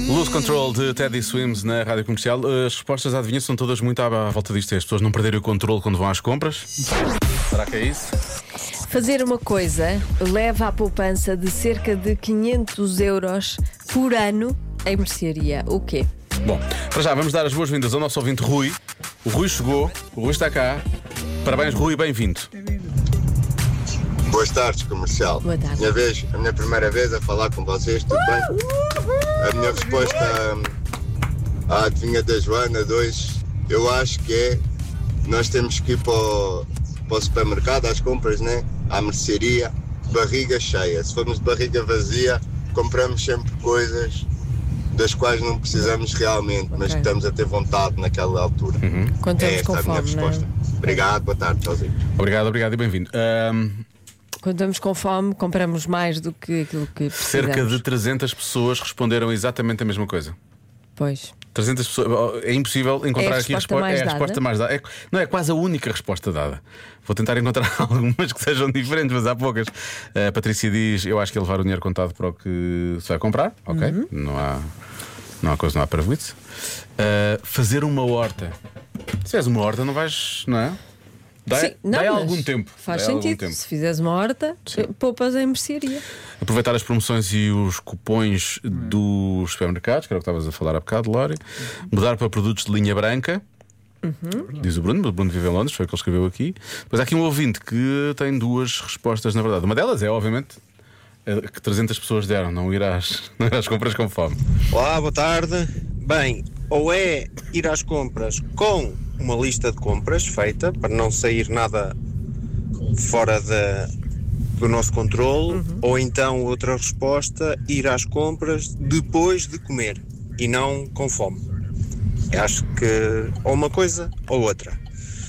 Lose Control de Teddy Swims na Rádio Comercial. As respostas à adivinha são todas muito à volta disto. As pessoas não perderem o controle quando vão às compras. Será que é isso? Fazer uma coisa leva à poupança de cerca de 500 euros por ano em mercearia. O quê? Bom, para já vamos dar as boas-vindas ao nosso ouvinte Rui. O Rui chegou, o Rui está cá. Parabéns, Rui, bem-vindo. Boas tardes, Comercial. Boa tarde. A minha primeira vez a falar com vocês, tudo bem? A minha resposta à adivinha da Joana 2, eu acho que é: nós temos que ir para o supermercado, às compras, né? À mercearia, barriga cheia. Se formos de barriga vazia, compramos sempre coisas das quais não precisamos realmente, mas que estamos a ter vontade naquela altura. Quando É estamos esta com a minha fome, não é? resposta. Obrigado, boa tarde, tchauzinho. Obrigado e bem-vindo. Quando estamos com fome, compramos mais do que aquilo que precisamos. Cerca de 300 pessoas responderam exatamente a mesma coisa. Pois. 300 pessoas. É impossível encontrar É a aqui a resposta mais resposta. É a resposta dada? mais dada. Não é quase a única resposta dada. Vou tentar encontrar algumas que sejam diferentes, mas há poucas. A Patrícia diz: eu acho que é levar o dinheiro contado para o que se vai comprar. Ok. Não há coisa, não há parvoíce. Fazer uma horta. Se fizeres uma horta, não vais. Não é? Sim, não, dá mas algum tempo. Faz Dá algum sentido. tempo. Se fizeres uma horta, poupas em mercearia. Aproveitar as promoções e os cupons dos supermercados, que era o que estavas a falar há bocado, Lória. Mudar para produtos de linha branca. Diz o Bruno vive em Londres, foi o que ele escreveu aqui. Depois há aqui um ouvinte que tem duas respostas, na verdade. Uma delas é, obviamente, que 300 pessoas deram: não ir às compras com fome. Olá, boa tarde. Bem, ou é ir às compras com uma lista de compras feita, para não sair nada fora do nosso controle, ou então outra resposta: ir às compras depois de comer e não com fome. Eu acho que ou uma coisa ou outra.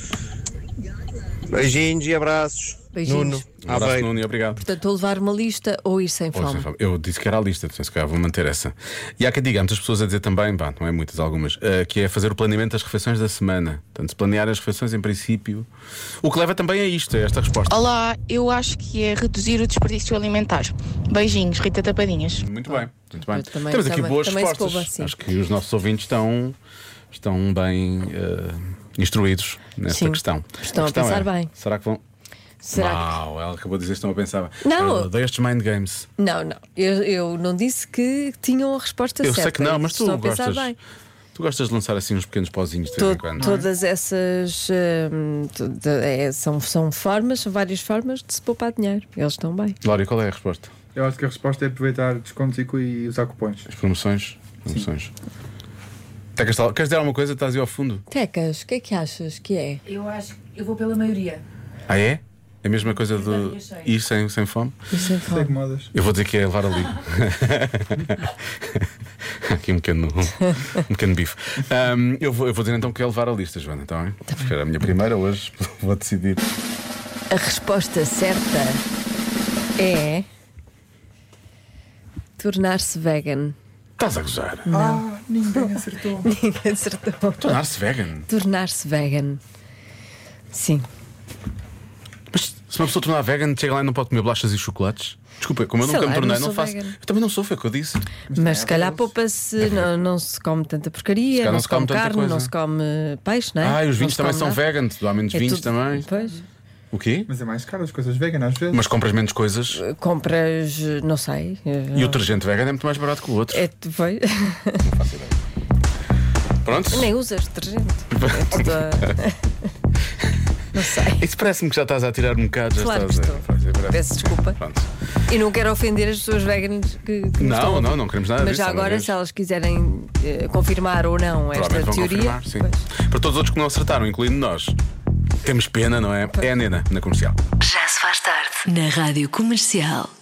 Beijinhos e abraços. Beijinhos. Nuno, Um abraço, Aveiro. Nuno, e obrigado. Portanto, ou levar uma lista ou ir sem fome. Eu disse que era a lista, portanto, se calhar vou manter essa. E há quem diga, muitas pessoas a dizer também, não é muitas, algumas, que é fazer o planeamento das refeições da semana. Portanto, se planear as refeições em princípio. O que leva também a isto, a esta resposta. Olá, eu acho que é reduzir o desperdício alimentar. Beijinhos, Rita Tapadinhas. Muito bem, muito bem. Eu também- Temos aqui também- boas também se respostas. couve assim. Acho que os nossos ouvintes estão bem instruídos nesta Sim, questão. estão a questão pensar bem. Será que vão. Será Uau, ela acabou de dizer que estão a pensar. Não. Eu odeio estes mind games. que... Não. Eu não disse que tinham a resposta Eu certa. sei que não, mas tu Estão a pensar gostas. bem. Tu gostas de lançar assim uns pequenos pozinhos de vez em quando. Todas essas são várias formas de se poupar dinheiro. Eles estão bem. Lória, qual é a resposta? Eu acho que a resposta é aproveitar descontos e usar cupons. As promoções? Tecas, queres dizer alguma coisa? Estás aí ao fundo. Tecas, o que é que achas que é? Eu acho que eu vou pela maioria. Ah, é? É a mesma coisa de barriga cheia. ir sem fome? Ir sem Segue fome. modas. Eu vou dizer que é levar ali. Aqui um pequeno bife. Eu vou dizer então que é levar a lista, Joana. Está bem? Porque era a minha primeira, hoje vou decidir. A resposta certa é tornar-se vegan. Estás a gozar? Ninguém acertou. Ninguém acertou. Tornar-se vegan. Tornar-se vegan. Sim. Mas se uma pessoa tornar vegan, chega lá e não pode comer bolachas e chocolates? Desculpa, como eu Sei nunca lá, me tornei, eu não não sou faço. vegan. Eu também não sou, foi o que eu disse. Mas se calhar poupa-se, não se come tanta porcaria, calhar não se come tanta carne, coisa. não se come peixe, não é? Ah, e os Não vinhos se também come são nada. vegan, há menos É vinhos tudo- também. Pois. O quê? Mas é mais caro as coisas veganas às vezes. Mas compras menos coisas Compras, não sei. e o detergente vegan é muito mais barato que o outro. Foi. Não faço ideia. Pronto? Nem usas detergente. É tudo Não sei. Isso parece-me que já estás a tirar um bocado. Já Claro que estás estou. parece- Peço desculpa. Pronto. E não quero ofender as pessoas veganas que nos estão a Não, ouvir. não queremos nada Mas disso. já agora, aliás. se elas quiserem confirmar ou não esta Provavelmente vão teoria. confirmar, sim. Pois. Para todos os outros que não acertaram, incluindo nós, temos pena, não é? É a Nena, na Comercial. Já se faz tarde na Rádio Comercial.